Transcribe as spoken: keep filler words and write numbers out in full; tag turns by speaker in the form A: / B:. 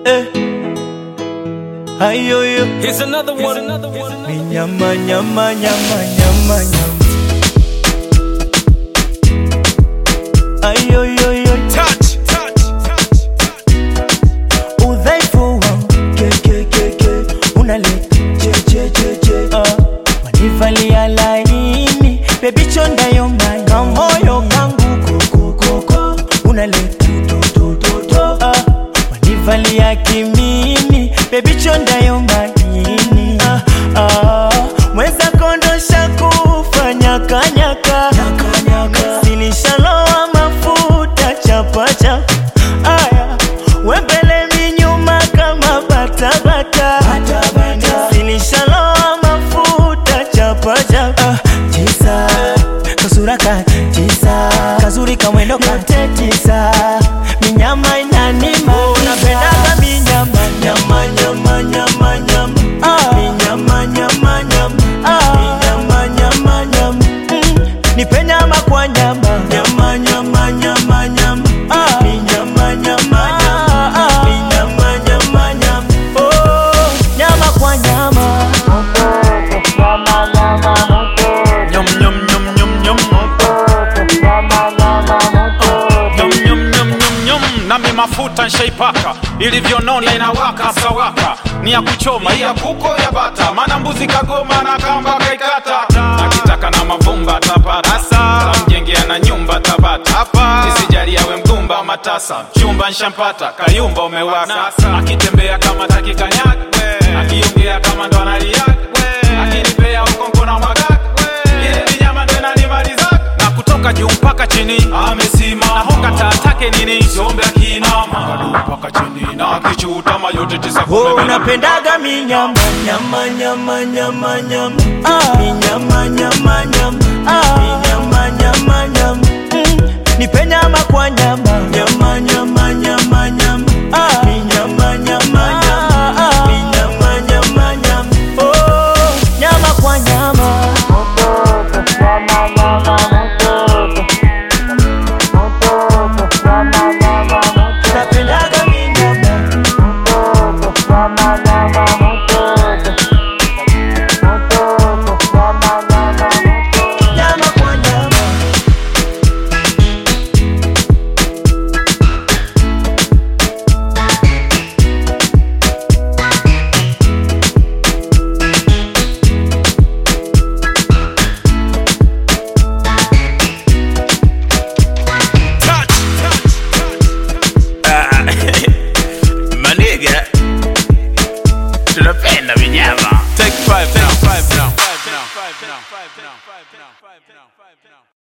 A: Eh, ayo yo.
B: Here's another one, another one, another one.
A: Nyama nyama nyama nyama nyama. Ayo yo yo.
B: Touch, touch, touch, touch.
A: Udhaifu wangu ke ke ke ke unaleta che che che che. Ah, manivalia laini baby chonda yo mai kamoyo kangu koko koko unaleta to to to to. Ah, manivalia kimini baby chonda yo mai. Ah, ah, mweza kondosha kufanya kanyaka silishaloa mafuta chapa chapa. Aya, wembele minyuma kama bata bata silishaloa mafuta chapa chapa. Tisa, kasura ka tisa, kazuri kamwendo kate tisa. Minyama inanima, unapendaga minyama. Nyama nyama nyama nyama. Minyama nyama nyama. Minyama nyama nyama. Nipe nyama kwa nyama. Nyama nyama nyama nyama. Minyama nyama nyama. Minyama nyama nyama. Oh, nyama kwa nyama.
B: Nyum nyum nyum nyum nyum. Nyum nyum nyum nyum nyum. Nami mafuta nshaipaka, ilivyonona inawaka sawaka. Ni ya kuchoma, ya kuko ya bata. Mana mbuzi kagoma na kamba kaikata. Akitaka na mavumba tapata, tamjengea na nyumba tabata. Isijali yawe mgumba matasa, chumba nshampata, kayumba umewaka. Akitembea kama takikanyak, akiongea kama ndo analiak. Akinipea ukonko na mwagak, ile minyama ndo inanimalizak. Na kutoka juu mpaka chini amesimama, honga tatake nini siombe akinama. Kadu mpaka chini na akichuta mayote tisa kumebe.
A: Oh, unapendaga minyama. Nyama nyama nyama nyama. Minyama nyama nyama. Minyama nyama nyama. Nipe nyama kwa nyama. Nyama nyama nyama nyama. Minyama nyama nyama. Minyama nyama nyama. Oh, nyama kwa nyama. Unapendaga minyama. Nyama kwa nyama.
B: Touch, touch, touch.
C: Maniga, tunapenda vinyama.
B: Take five now, five now, five now, five now, five now, five now, five now, five now.